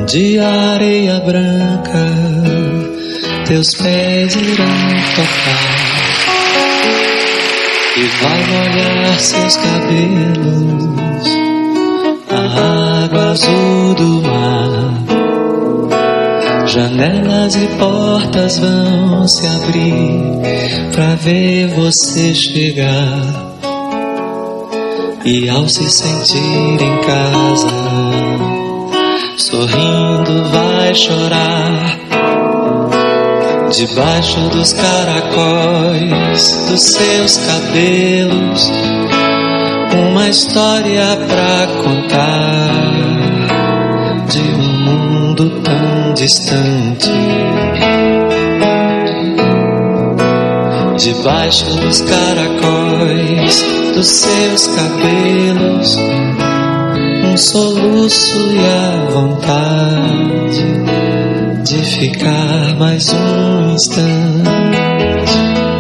dia a areia branca teus pés irão tocar e vai molhar seus cabelos a água azul do mar. Janelas e portas vão se abrir pra ver você chegar. E ao se sentir em casa, sorrindo vai chorar. Debaixo dos caracóis dos seus cabelos, uma história pra contar de um mundo tão distante. Debaixo dos caracóis dos seus cabelos, um soluço e a vontade de ficar mais um instante.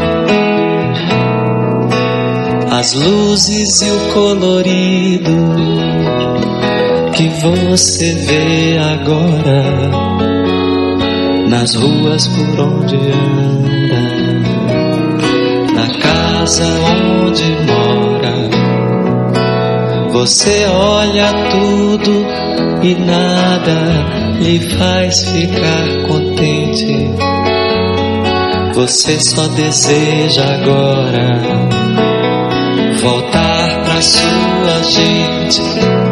As luzes e o colorido que você vê agora nas ruas por onde anda, na casa onde mora. Você olha tudo e nada lhe faz ficar contente. Você só deseja agora voltar pra sua gente.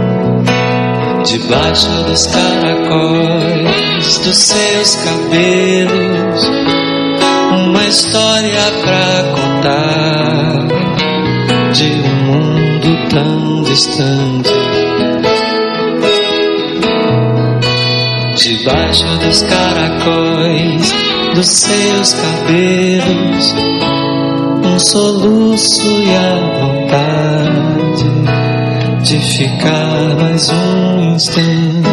Debaixo dos caracóis dos seus cabelos, uma história pra contar de um mundo tão distante. Debaixo dos caracóis dos seus cabelos, um soluço e a vontade de ficar mais um instante.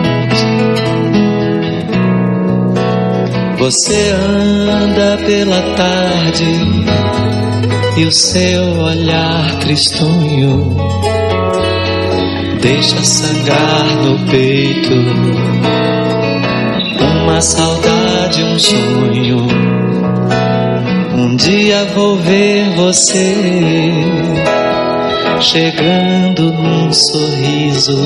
Você anda pela tarde e o seu olhar tristonho deixa sangrar no peito uma saudade, um sonho. Um dia vou ver você chegando num sorriso,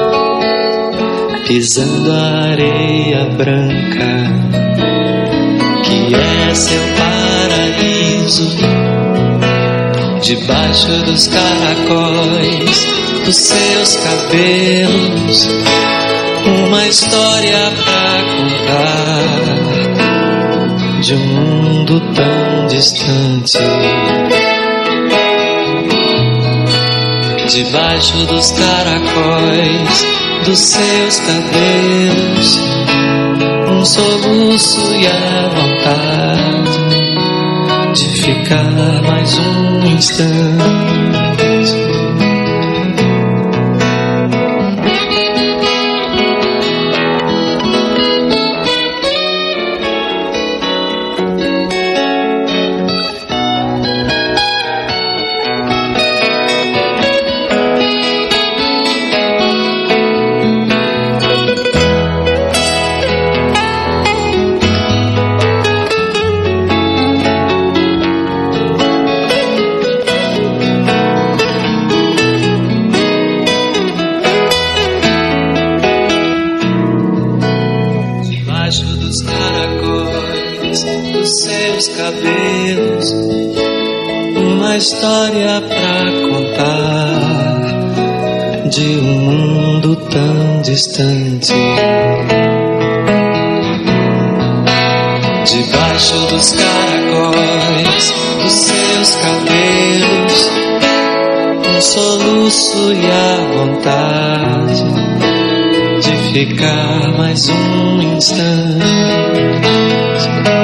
pisando a areia branca que é seu paraíso. Debaixo dos caracóis dos seus cabelos, uma história pra contar de um mundo tão distante. Debaixo dos caracóis dos seus cabelos, um soluço e a vontade de ficar mais um instante. Cabelos, uma história pra contar de um mundo tão distante. Debaixo dos caracóis dos seus cabelos, um soluço e a vontade de ficar mais um instante.